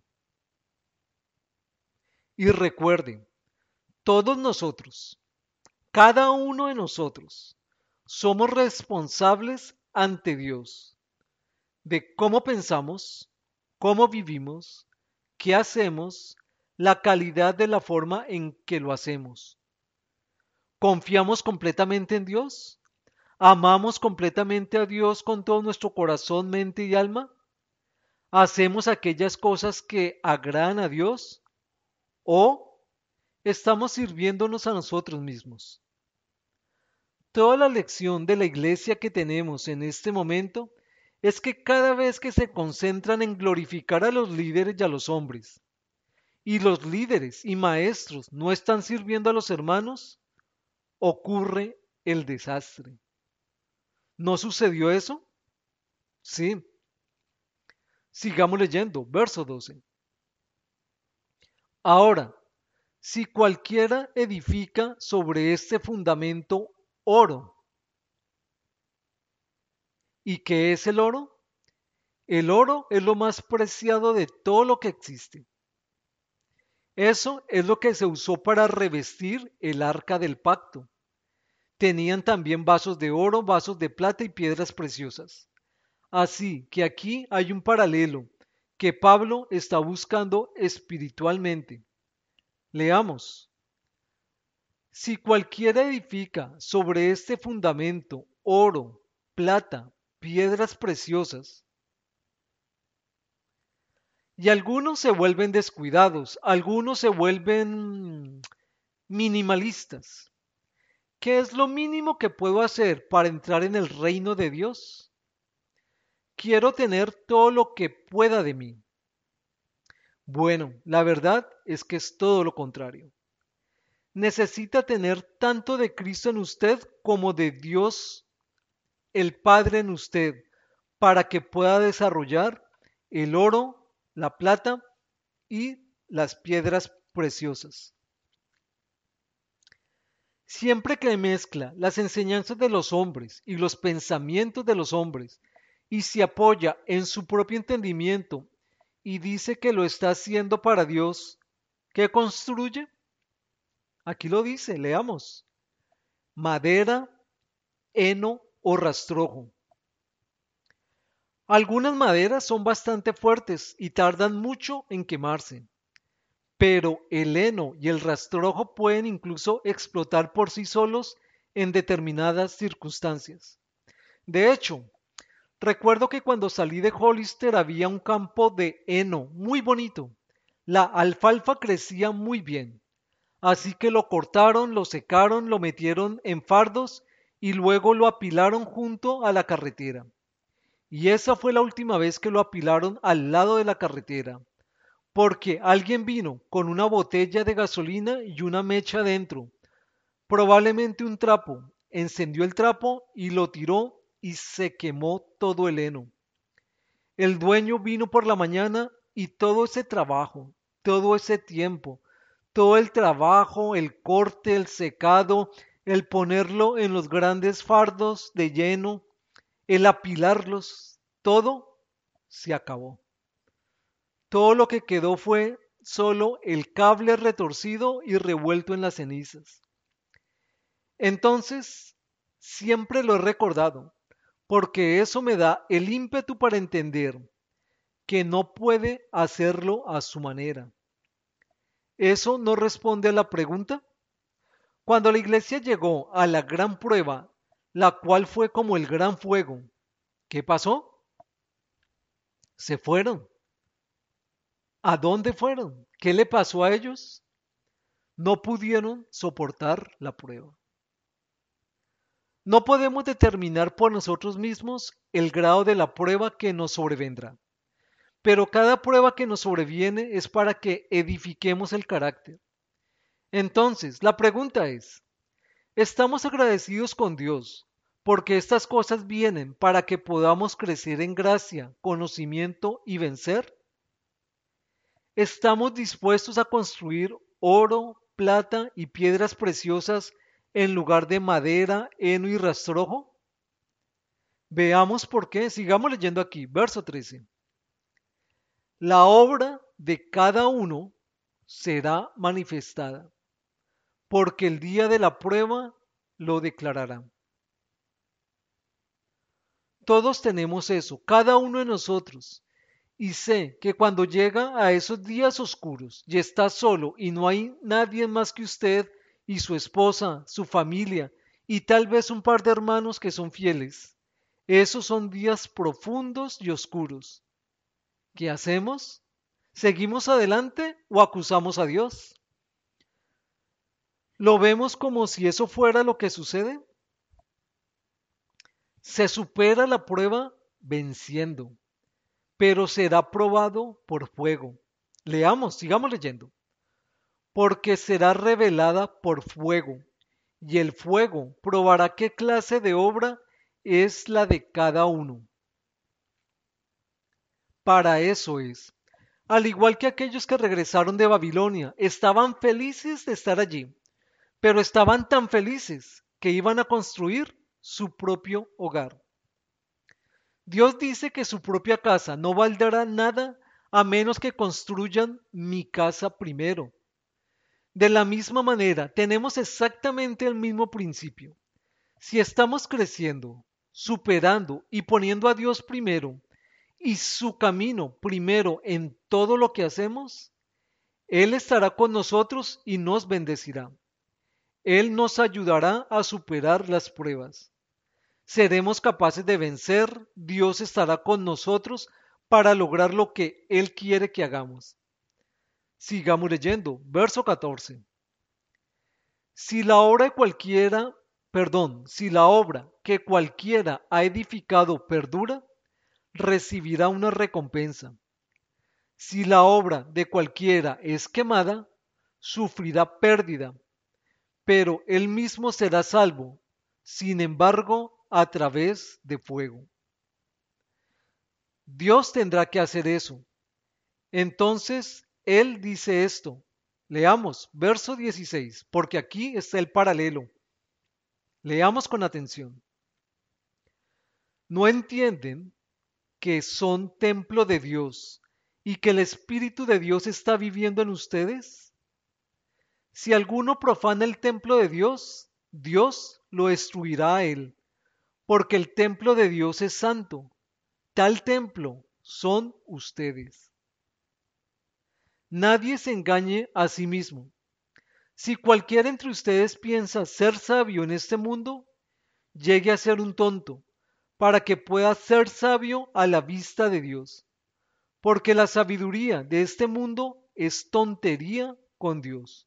y recuerde, todos nosotros, cada uno de nosotros, somos responsables ante Dios de cómo pensamos, cómo vivimos, qué hacemos, la calidad de la forma en que lo hacemos. ¿Confiamos completamente en Dios? ¿Amamos completamente a Dios con todo nuestro corazón, mente y alma? ¿Hacemos aquellas cosas que agradan a Dios? ¿O estamos sirviéndonos a nosotros mismos? Toda la lección de la iglesia que tenemos en este momento es que cada vez que se concentran en glorificar a los líderes y a los hombres, y los líderes y maestros no están sirviendo a los hermanos, ocurre el desastre. ¿No sucedió eso? Sí. Sigamos leyendo, verso doce. Ahora, si cualquiera edifica sobre este fundamento oro, ¿y qué es el oro? El oro es lo más preciado de todo lo que existe. Eso es lo que se usó para revestir el arca del pacto. Tenían también vasos de oro, vasos de plata y piedras preciosas. Así que aquí hay un paralelo que Pablo está buscando espiritualmente. Leamos. Si cualquiera edifica sobre este fundamento oro, plata, piedras preciosas, y algunos se vuelven descuidados, algunos se vuelven minimalistas. ¿Qué es lo mínimo que puedo hacer para entrar en el reino de Dios? Quiero tener todo lo que pueda de mí. Bueno, la verdad es que es todo lo contrario. Necesita tener tanto de Cristo en usted como de Dios el Padre en usted para que pueda desarrollar el oro, la plata y las piedras preciosas. Siempre que mezcla las enseñanzas de los hombres y los pensamientos de los hombres y se apoya en su propio entendimiento y dice que lo está haciendo para Dios, ¿qué construye? Aquí lo dice, leamos. Madera, heno o rastrojo. Algunas maderas son bastante fuertes y tardan mucho en quemarse, pero el heno y el rastrojo pueden incluso explotar por sí solos en determinadas circunstancias. De hecho, recuerdo que cuando salí de Hollister había un campo de heno muy bonito. La alfalfa crecía muy bien. Así que lo cortaron, lo secaron, lo metieron en fardos y luego lo apilaron junto a la carretera. Y esa fue la última vez que lo apilaron al lado de la carretera, porque alguien vino con una botella de gasolina y una mecha dentro, probablemente un trapo, encendió el trapo y lo tiró y se quemó todo el heno. El dueño vino por la mañana y todo ese trabajo, todo ese tiempo, todo el trabajo, el corte, el secado, el ponerlo en los grandes fardos de lleno, el apilarlos, todo se acabó. Todo lo que quedó fue solo el cable retorcido y revuelto en las cenizas. Entonces, siempre lo he recordado, porque eso me da el ímpetu para entender que no puede hacerlo a su manera. ¿Eso no responde a la pregunta? Cuando la iglesia llegó a la gran prueba, la cual fue como el gran fuego, ¿qué pasó? Se fueron. ¿A dónde fueron? ¿Qué le pasó a ellos? No pudieron soportar la prueba. No podemos determinar por nosotros mismos el grado de la prueba que nos sobrevendrá, pero cada prueba que nos sobreviene es para que edifiquemos el carácter. Entonces, la pregunta es, ¿estamos agradecidos con Dios porque estas cosas vienen para que podamos crecer en gracia, conocimiento y vencer? ¿Estamos dispuestos a construir oro, plata y piedras preciosas en lugar de madera, heno y rastrojo? Veamos por qué. Sigamos leyendo aquí, verso trece. La obra de cada uno será manifestada, porque el día de la prueba lo declarará. Todos tenemos eso, cada uno de nosotros. Y sé que cuando llega a esos días oscuros y está solo y no hay nadie más que usted y su esposa, su familia y tal vez un par de hermanos que son fieles, esos son días profundos y oscuros. ¿Qué hacemos? ¿Seguimos adelante o acusamos a Dios? ¿Lo vemos como si eso fuera lo que sucede? Se supera la prueba venciendo, pero será probado por fuego. Leamos, sigamos leyendo. Porque será revelada por fuego, y el fuego probará qué clase de obra es la de cada uno. Para eso es. Al igual que aquellos que regresaron de Babilonia, estaban felices de estar allí, pero estaban tan felices que iban a construir su propio hogar. Dios dice que su propia casa no valdrá nada a menos que construyan mi casa primero. De la misma manera, tenemos exactamente el mismo principio. Si estamos creciendo, superando y poniendo a Dios primero y su camino primero en todo lo que hacemos, Él estará con nosotros y nos bendecirá. Él nos ayudará a superar las pruebas. Seremos capaces de vencer, Dios estará con nosotros para lograr lo que Él quiere que hagamos. Sigamos leyendo, verso catorce. Si la obra de cualquiera, perdón, si la obra que cualquiera ha edificado perdura, recibirá una recompensa. Si la obra de cualquiera es quemada, sufrirá pérdida, pero él mismo será salvo, sin embargo, a través de fuego. Dios tendrá que hacer eso. Entonces, Él dice esto. Leamos verso dieciséis, porque aquí está el paralelo. Leamos con atención. ¿No entienden que son templo de Dios y que el Espíritu de Dios está viviendo en ustedes? Si alguno profana el templo de Dios, Dios lo destruirá a él, porque el templo de Dios es santo. Tal templo son ustedes. Nadie se engañe a sí mismo. Si cualquiera entre ustedes piensa ser sabio en este mundo, llegue a ser un tonto, para que pueda ser sabio a la vista de Dios. Porque la sabiduría de este mundo es tontería con Dios.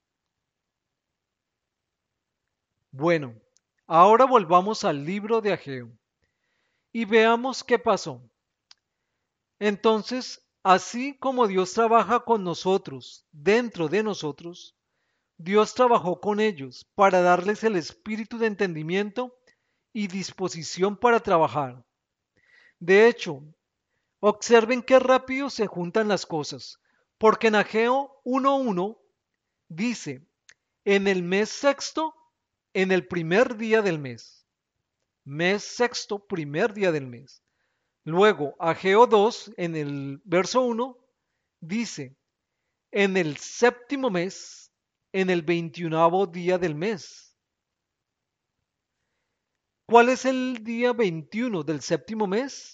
Bueno, ahora volvamos al libro de Ageo y veamos qué pasó. Entonces, así como Dios trabaja con nosotros, dentro de nosotros, Dios trabajó con ellos para darles el espíritu de entendimiento y disposición para trabajar. De hecho, observen qué rápido se juntan las cosas, porque en Ageo uno uno dice, en el mes sexto, en el primer día del mes. Mes sexto, primer día del mes. Luego, Ageo dos, en el verso uno, dice, en el séptimo mes, en el veintiunavo día del mes. ¿Cuál es el día veintiuno del séptimo mes?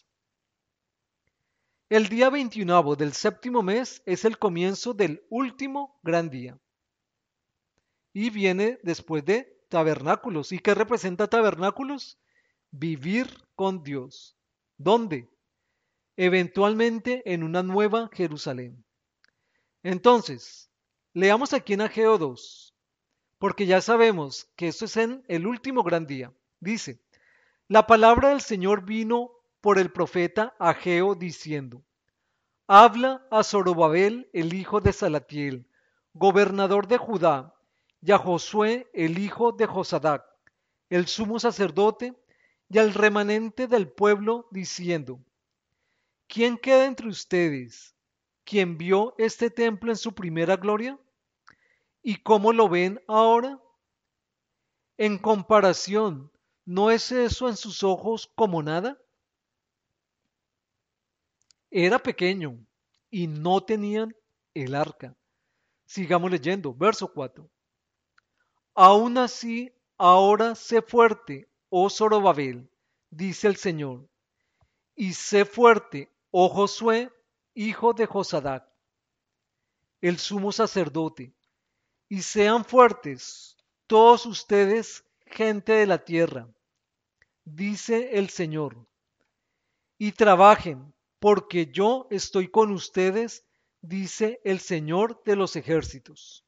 El día veintiuno del séptimo mes es el comienzo del último gran día y viene después de tabernáculos. ¿Y qué representa tabernáculos? Vivir con Dios. ¿Dónde? Eventualmente en una nueva Jerusalén. Entonces, leamos aquí en Ageo dos, porque ya sabemos que esto es en el último gran día. Dice, la palabra del Señor vino por el profeta Ageo diciendo, habla a Zorobabel, el hijo de Salatiel, gobernador de Judá, y a Josué, el hijo de Josadac, el sumo sacerdote, y al remanente del pueblo, diciendo, ¿quién queda entre ustedes, quien vio este templo en su primera gloria? ¿Y cómo lo ven ahora? En comparación, ¿no es eso en sus ojos como nada? Era pequeño y no tenían el arca. Sigamos leyendo, verso cuatro. Aún así, ahora sé fuerte, oh Zorobabel, dice el Señor, y sé fuerte, oh Josué, hijo de Josadac, el sumo sacerdote, y sean fuertes todos ustedes, gente de la tierra, dice el Señor, y trabajen, porque yo estoy con ustedes, dice el Señor de los ejércitos.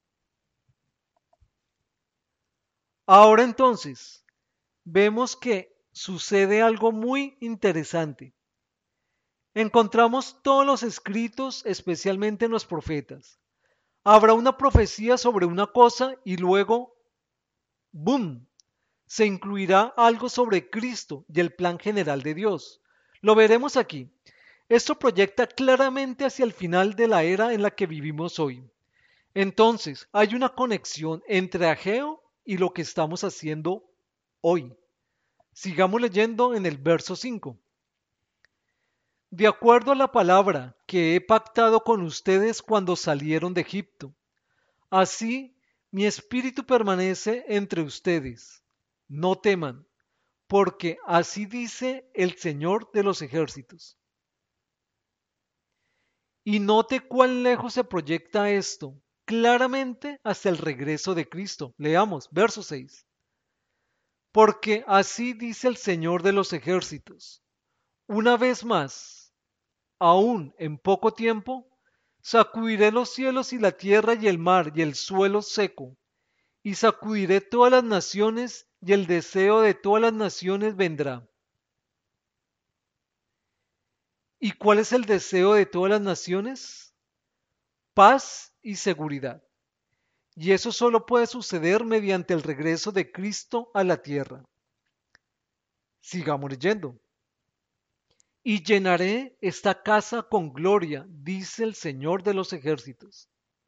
Ahora entonces, vemos que sucede algo muy interesante. Encontramos todos los escritos, especialmente en los profetas. Habrá una profecía sobre una cosa y luego, ¡boom!, se incluirá algo sobre Cristo y el plan general de Dios. Lo veremos aquí. Esto proyecta claramente hacia el final de la era en la que vivimos hoy. Entonces, hay una conexión entre Ageo y lo que estamos haciendo hoy. Sigamos leyendo en el verso cinco. De acuerdo a la palabra que he pactado con ustedes cuando salieron de Egipto, así mi espíritu permanece entre ustedes. No teman, porque así dice el Señor de los ejércitos. Y note cuán lejos se proyecta esto, claramente hasta el regreso de Cristo. Leamos, verso seis. Porque así dice el Señor de los ejércitos. Una vez más, aún en poco tiempo, sacudiré los cielos y la tierra y el mar y el suelo seco, y sacudiré todas las naciones y el deseo de todas las naciones vendrá. ¿Y cuál es el deseo de todas las naciones? Paz y seguridad. Y eso solo puede suceder mediante el regreso de Cristo a la tierra. Sigamos leyendo. Y llenaré esta casa con gloria, dice el Señor de los ejércitos.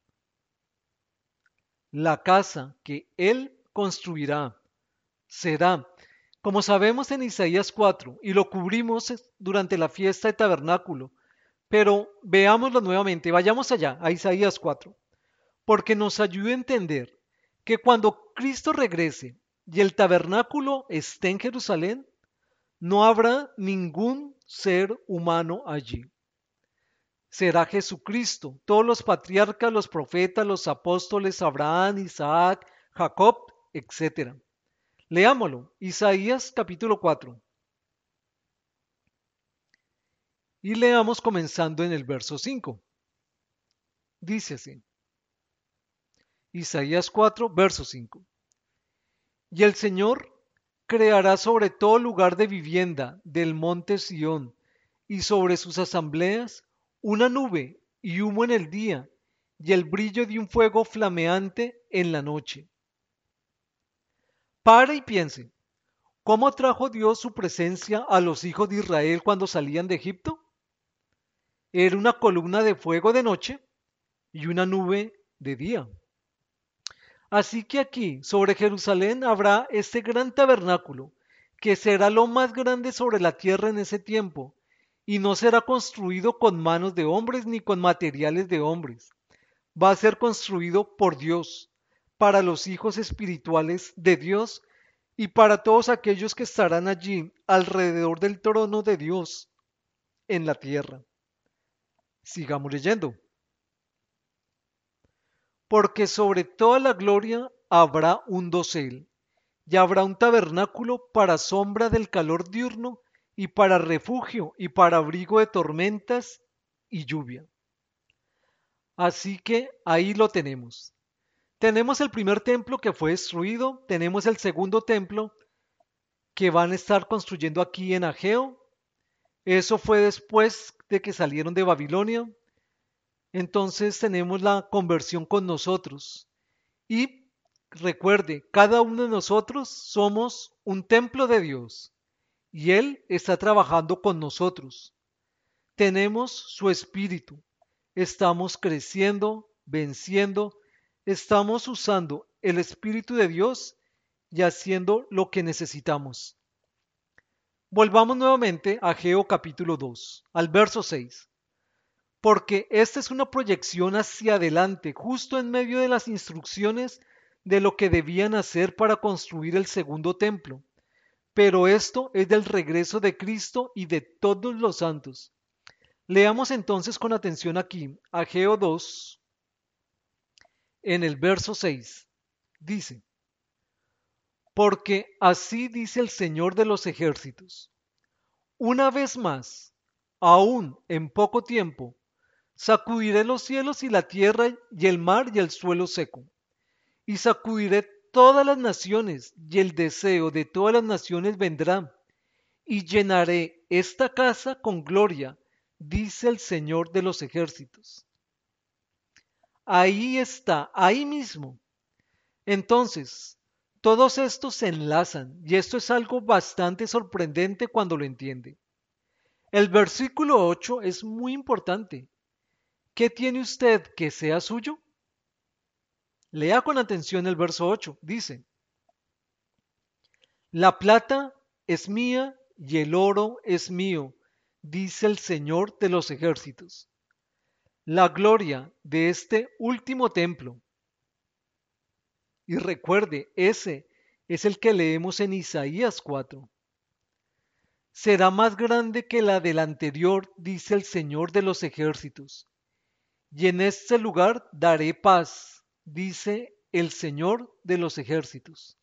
La casa que Él construirá será, como sabemos en Isaías cuatro, y lo cubrimos durante la fiesta de tabernáculo, pero veámoslo nuevamente, vayamos allá, a Isaías cuatro, porque nos ayuda a entender que cuando Cristo regrese y el tabernáculo esté en Jerusalén, no habrá ningún ser humano allí. Será Jesucristo, todos los patriarcas, los profetas, los apóstoles, Abraham, Isaac, Jacob, etcétera. Leámoslo, Isaías capítulo cuatro. Y leamos comenzando en el verso cinco. Dice así. Isaías cuatro, verso cinco. Y el Señor creará sobre todo lugar de vivienda del monte Sión y sobre sus asambleas una nube y humo en el día y el brillo de un fuego flameante en la noche. Pare y piense, ¿cómo trajo Dios su presencia a los hijos de Israel cuando salían de Egipto? Era una columna de fuego de noche y una nube de día. Así que aquí, sobre Jerusalén, habrá este gran tabernáculo, que será lo más grande sobre la tierra en ese tiempo, y no será construido con manos de hombres ni con materiales de hombres. Va a ser construido por Dios, para los hijos espirituales de Dios y para todos aquellos que estarán allí alrededor del trono de Dios en la tierra. Sigamos leyendo. Porque sobre toda la gloria habrá un dosel, y habrá un tabernáculo para sombra del calor diurno, y para refugio, y para abrigo de tormentas y lluvia. Así que ahí lo tenemos. Tenemos el primer templo que fue destruido, tenemos el segundo templo que van a estar construyendo aquí en Ageo. Eso fue después de que salieron de Babilonia. Entonces tenemos la conversión con nosotros. Y recuerde, cada uno de nosotros somos un templo de Dios y Él está trabajando con nosotros. Tenemos su espíritu. Estamos creciendo, venciendo. Estamos usando el espíritu de Dios y haciendo lo que necesitamos. Volvamos nuevamente a Ageo capítulo dos, al verso seis. Porque esta es una proyección hacia adelante, justo en medio de las instrucciones de lo que debían hacer para construir el segundo templo. Pero esto es del regreso de Cristo y de todos los santos. Leamos entonces con atención aquí, Ageo dos, en el verso seis. Dice, porque así dice el Señor de los ejércitos, una vez más, aún en poco tiempo, sacudiré los cielos y la tierra y el mar y el suelo seco, y sacudiré todas las naciones, y el deseo de todas las naciones vendrá, y llenaré esta casa con gloria, dice el Señor de los ejércitos. Ahí está, ahí mismo. Entonces, todos estos se enlazan, y esto es algo bastante sorprendente cuando lo entiende. El versículo ocho es muy importante. ¿Qué tiene usted que sea suyo? Lea con atención el verso ocho. Dice, la plata es mía y el oro es mío, dice el Señor de los ejércitos. La gloria de este último templo. Y recuerde, ese es el que leemos en Isaías cuatro. Será más grande que la del anterior, dice el Señor de los ejércitos. Y en este lugar daré paz, dice el Señor de los ejércitos.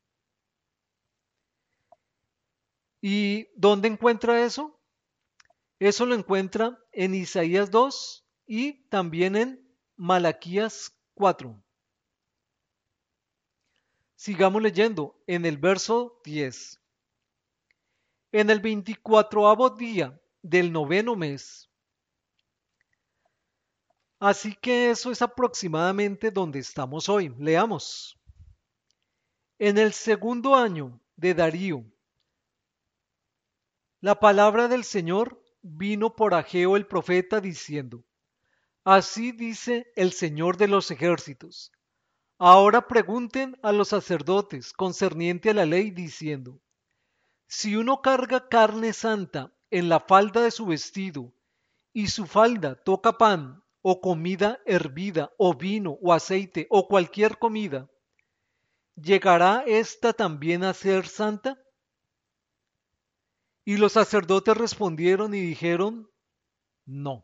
¿Y dónde encuentra eso? Eso lo encuentra en Isaías dos y también en Malaquías cuatro. Sigamos leyendo en el verso diez. En el veinticuatroavo día del noveno mes. Así que eso es aproximadamente donde estamos hoy. Leamos. En el segundo año de Darío, la palabra del Señor vino por Ageo el profeta diciendo, así dice el Señor de los ejércitos. Ahora pregunten a los sacerdotes concerniente a la ley diciendo, si uno carga carne santa en la falda de su vestido y su falda toca pan o comida hervida o vino o aceite o cualquier comida, ¿llegará esta también a ser santa? Y los sacerdotes respondieron y dijeron, no.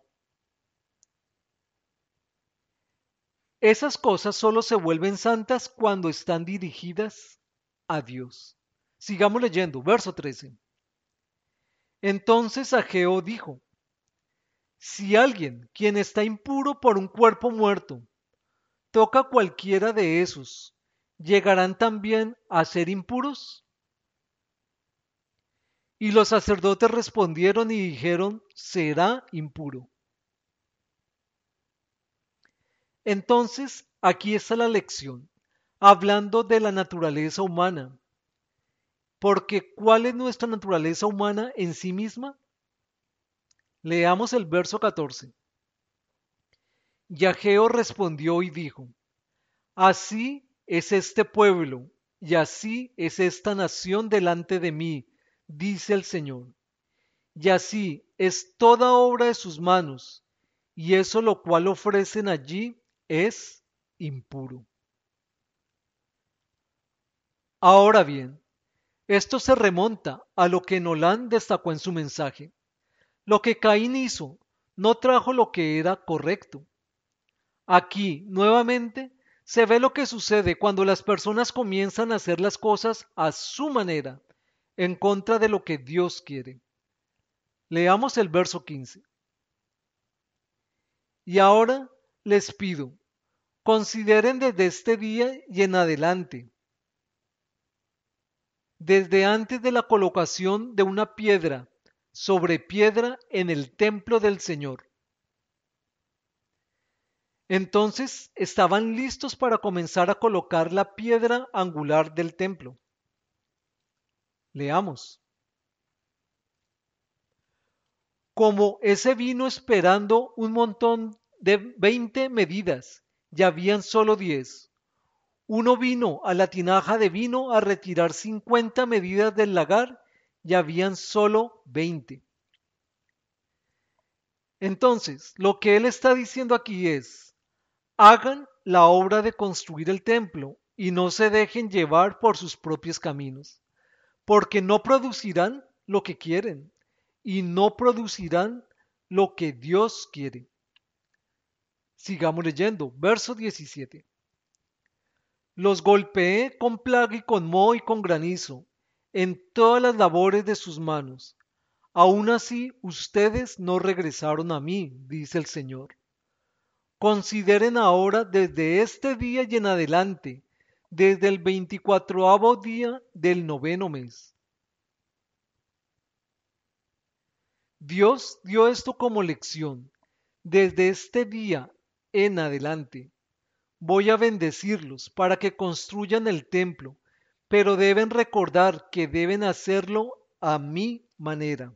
Esas cosas solo se vuelven santas cuando están dirigidas a Dios. Sigamos leyendo, verso trece. Entonces Ageo dijo, si alguien, quien está impuro por un cuerpo muerto, toca cualquiera de esos, ¿llegarán también a ser impuros? Y los sacerdotes respondieron y dijeron, será impuro. Entonces, aquí está la lección, hablando de la naturaleza humana. Porque ¿cuál es nuestra naturaleza humana en sí misma? Leamos el verso catorce. Y Ageo respondió y dijo, así es este pueblo, y así es esta nación delante de mí, dice el Señor. Y así es toda obra de sus manos, y eso lo cual ofrecen allí es impuro. Ahora bien, Esto se remonta a lo que Nolan destacó en su mensaje. Lo que Caín hizo no trajo lo que era correcto. Aquí, nuevamente, se ve lo que sucede cuando las personas comienzan a hacer las cosas a su manera, en contra de lo que Dios quiere. Leamos el verso quince. Y ahora les pido, consideren desde este día y en adelante, desde antes de la colocación de una piedra sobre piedra en el templo del Señor. Entonces estaban listos para comenzar a colocar la piedra angular del templo. Leamos. Como ese vino esperando un montón de veinte medidas, ya habían solo diez. Uno vino a la tinaja de vino a retirar cincuenta medidas del lagar, ya habían solo veinte. Entonces, lo que él está diciendo aquí es, hagan la obra de construir el templo y no se dejen llevar por sus propios caminos, porque no producirán lo que quieren y no producirán lo que Dios quiere. Sigamos leyendo, verso diecisiete. Los golpeé con plaga y con moho y con granizo en todas las labores de sus manos. Aún así, ustedes no regresaron a mí, dice el Señor. Consideren ahora desde este día y en adelante, desde el veinticuatroavo día del noveno mes. Dios dio esto como lección. Desde este día en adelante voy a bendecirlos para que construyan el templo, pero deben recordar que deben hacerlo a mi manera.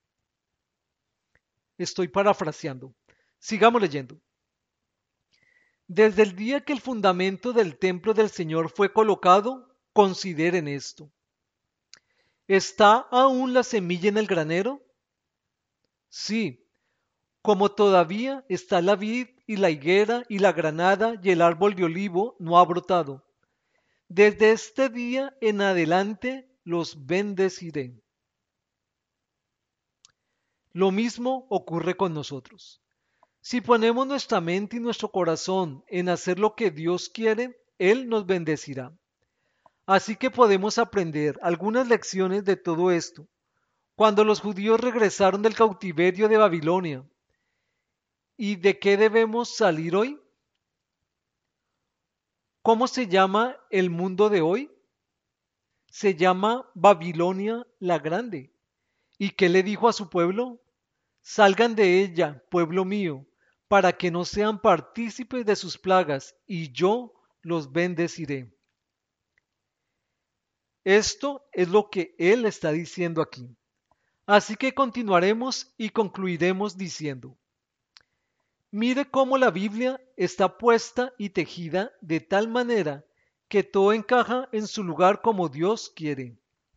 Estoy parafraseando. Sigamos leyendo. Desde el día que el fundamento del templo del Señor fue colocado, consideren esto. ¿Está aún la semilla en el granero? Sí, como todavía está la vid y la higuera y la granada y el árbol de olivo no ha brotado. Desde este día en adelante los bendeciré. Lo mismo ocurre con nosotros. Si ponemos nuestra mente y nuestro corazón en hacer lo que Dios quiere, Él nos bendecirá. Así que podemos aprender algunas lecciones de todo esto. Cuando los judíos regresaron del cautiverio de Babilonia, ¿y de qué debemos salir hoy? ¿Cómo se llama el mundo de hoy? Se llama Babilonia la Grande. ¿Y qué le dijo a su pueblo? Salgan de ella, pueblo mío, para que no sean partícipes de sus plagas, y yo los bendeciré. Esto es lo que él está diciendo aquí. Así que continuaremos y concluiremos diciendo, mire cómo la Biblia está puesta y tejida de tal manera que todo encaja en su lugar como Dios quiere.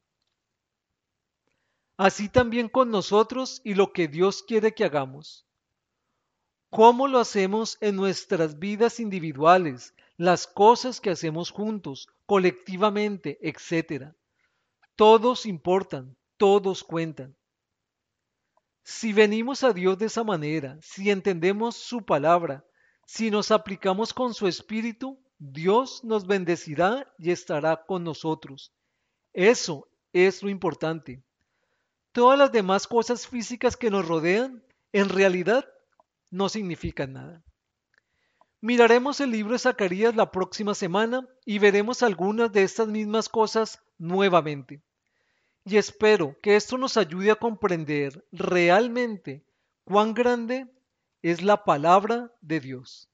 Así también con nosotros y lo que Dios quiere que hagamos. ¿Cómo lo hacemos en nuestras vidas individuales, las cosas que hacemos juntos, colectivamente, etcétera? Todos importan, todos cuentan. Si venimos a Dios de esa manera, si entendemos su palabra, si nos aplicamos con su espíritu, Dios nos bendecirá y estará con nosotros. Eso es lo importante. Todas las demás cosas físicas que nos rodean, en realidad, no significan nada. Miraremos el libro de Zacarías la próxima semana y veremos algunas de estas mismas cosas nuevamente. Y espero que esto nos ayude a comprender realmente cuán grande es la palabra de Dios.